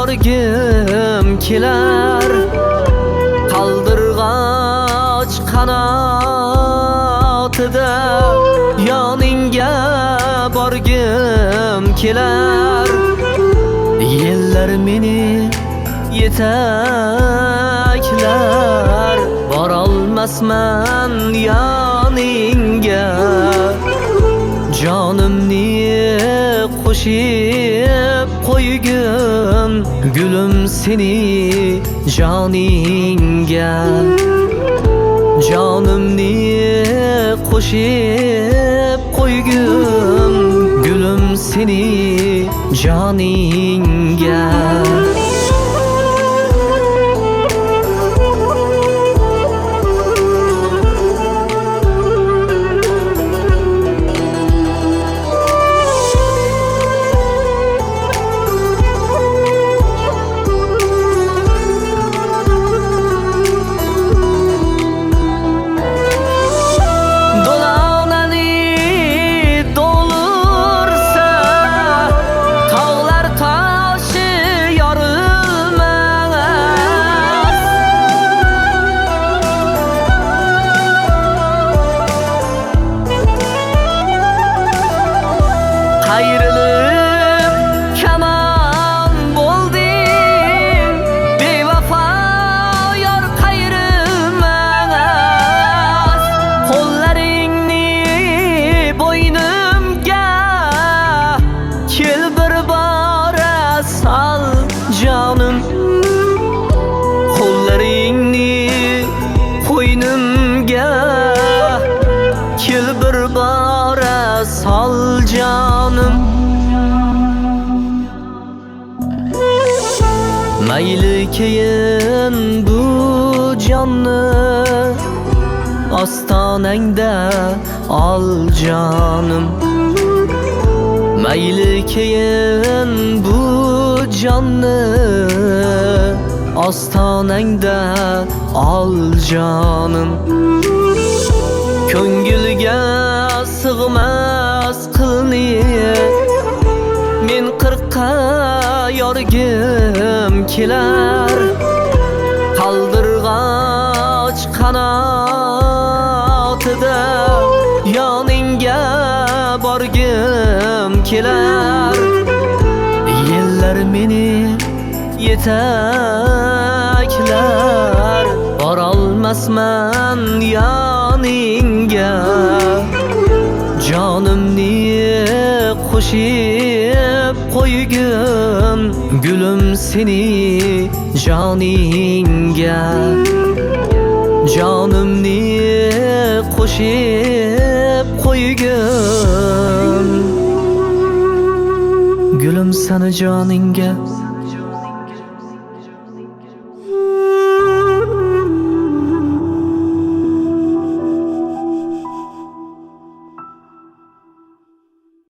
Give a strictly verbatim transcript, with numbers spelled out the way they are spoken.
borgim kelar. Qaldirg'och qanotida yoningga borgim kelar. Yellar meni yetaklar, borolmasman yoningga. Jonimni qo'shib qo'ygim, gulim seni joningga. Jonimni qo'shib qo'ygim, gulim seni joningga. Ayrılık kaman bo'lding, bevafo yor qayrilmas. Qo'llaringni bo'ynimga kel bir bora sol jonim. Qo'llaringni bo'ynimga kel bir bora sol jonim. Mayli keyin bu jonni ostonangda ol jonim. Mayli keyin bu jonni ostonangda ol jonim. Ko'ngilga sig'mas qilni men qirqqa yorgim kelar. Qaldirg'och qanotida yoningga borgim kelar. Yellar meni yetaklar, borolmasman yoningga. Jonimni qo'shib qo'ygim, gulim seni joningga. Jonimni qo'shib qo'ygim, gulim seni joningga.